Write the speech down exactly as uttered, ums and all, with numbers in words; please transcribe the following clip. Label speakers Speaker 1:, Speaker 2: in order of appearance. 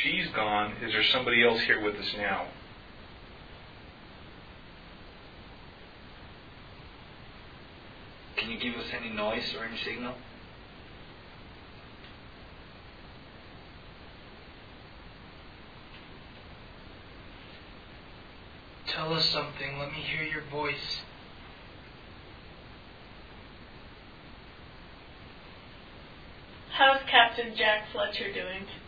Speaker 1: she's gone, is there somebody else here with us now?
Speaker 2: Can you give us any noise or any signal?
Speaker 3: Tell us something. Let me hear your voice.
Speaker 4: How's Captain Jack Fletcher doing?